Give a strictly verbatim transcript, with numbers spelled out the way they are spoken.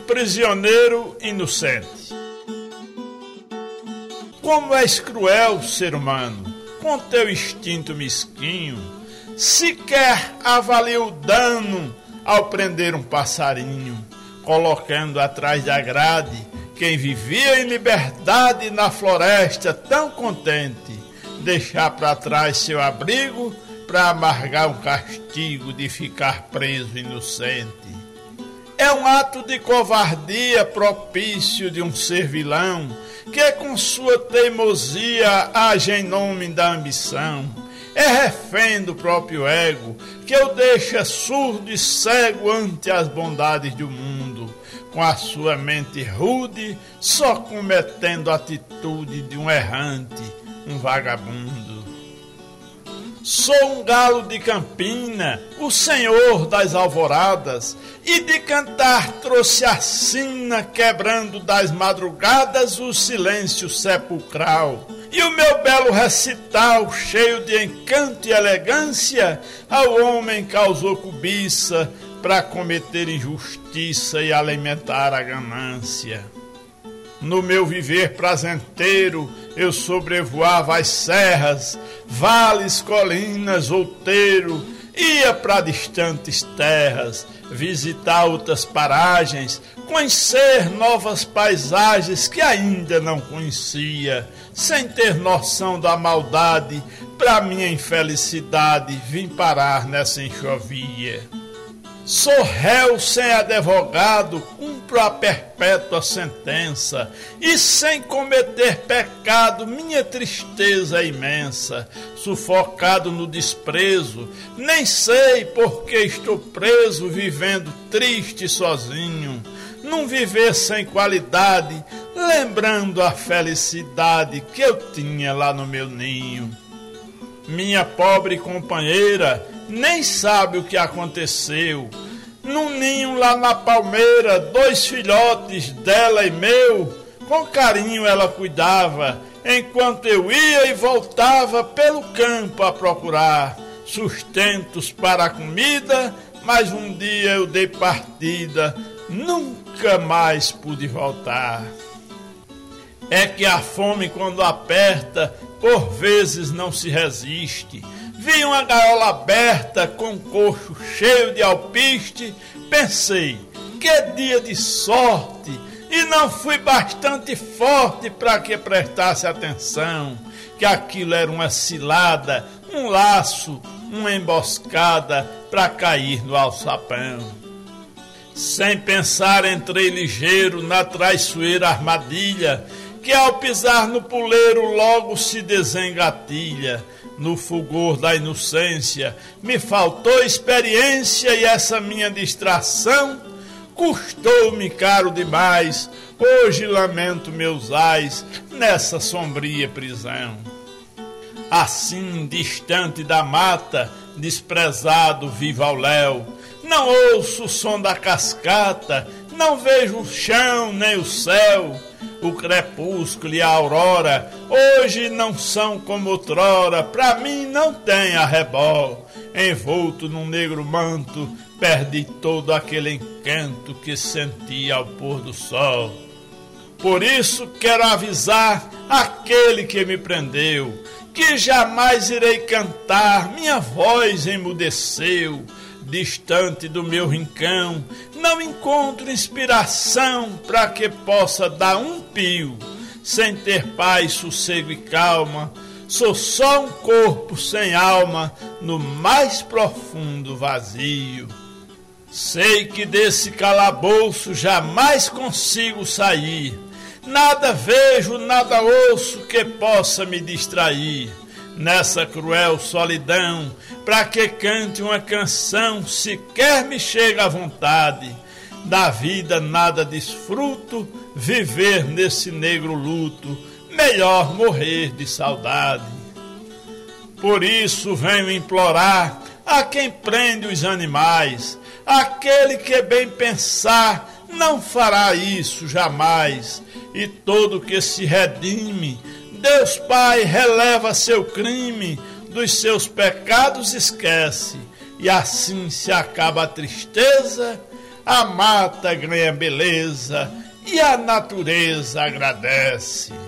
prisioneiro inocente. Como és cruel, ser humano, com teu instinto mesquinho, sequer avalia o dano ao prender um passarinho, colocando atrás da grade quem vivia em liberdade na floresta tão contente, deixar para trás seu abrigo para amargar um castigo de ficar preso inocente. É um ato de covardia propício de um ser vilão que com sua teimosia age em nome da ambição. É refém do próprio ego que o deixa surdo e cego ante as bondades do mundo, com a sua mente rude, só cometendo a atitude de um errante, um vagabundo. Sou um galo de Campina, o senhor das alvoradas, e de cantar trouxe a sina, quebrando das madrugadas o silêncio sepulcral. E o meu belo recital, cheio de encanto e elegância, ao homem causou cobiça para cometer injustiça e alimentar a ganância. No meu viver prazenteiro, eu sobrevoava as serras, vales, colinas, outeiro, ia para distantes terras, visitar outras paragens, conhecer novas paisagens que ainda não conhecia, sem ter noção da maldade, para minha infelicidade, vim parar nessa enxovia. Sou réu sem advogado, cumpro a perpétua sentença, e sem cometer pecado, minha tristeza é imensa. Sufocado no desprezo, nem sei por que estou preso, vivendo triste sozinho, num viver sem qualidade, lembrando a felicidade que eu tinha lá no meu ninho. Minha pobre companheira nem sabe o que aconteceu. Num ninho lá na palmeira, dois filhotes dela e meu, com carinho ela cuidava, enquanto eu ia e voltava pelo campo a procurar sustentos para a comida, mas um dia eu dei partida, nunca mais pude voltar. É que a fome, quando aperta, por vezes não se resiste. Vi uma gaiola aberta com um coxo cheio de alpiste, pensei, que dia de sorte, e não fui bastante forte para que prestasse atenção, que aquilo era uma cilada, um laço, uma emboscada para cair no alçapão. Sem pensar entrei ligeiro na traiçoeira armadilha, que ao pisar no puleiro logo se desengatilha. No fulgor da inocência me faltou experiência, e essa minha distração custou-me caro demais. Hoje lamento meus ais nessa sombria prisão. Assim, distante da mata, desprezado vivo ao léu, não ouço o som da cascata, não vejo o chão nem o céu. O crepúsculo e a aurora hoje não são como outrora, pra mim não tem arrebol. Envolto num negro manto, perdi todo aquele encanto que senti ao pôr do sol. Por isso quero avisar aquele que me prendeu, que jamais irei cantar, minha voz emudeceu. Distante do meu rincão, não encontro inspiração para que possa dar um pio, sem ter paz, sossego e calma. Sou só um corpo sem alma, no mais profundo vazio. Sei que desse calabouço jamais consigo sair, nada vejo, nada ouço que possa me distrair. Nessa cruel solidão, pra que cante uma canção, sequer me chega à vontade. Da vida nada desfruto, viver nesse negro luto, melhor morrer de saudade. Por isso venho implorar a quem prende os animais, aquele que bem pensar não fará isso jamais, e todo que se redime, Deus Pai releva seu crime, dos seus pecados esquece, e assim se acaba a tristeza, a mata ganha beleza e a natureza agradece.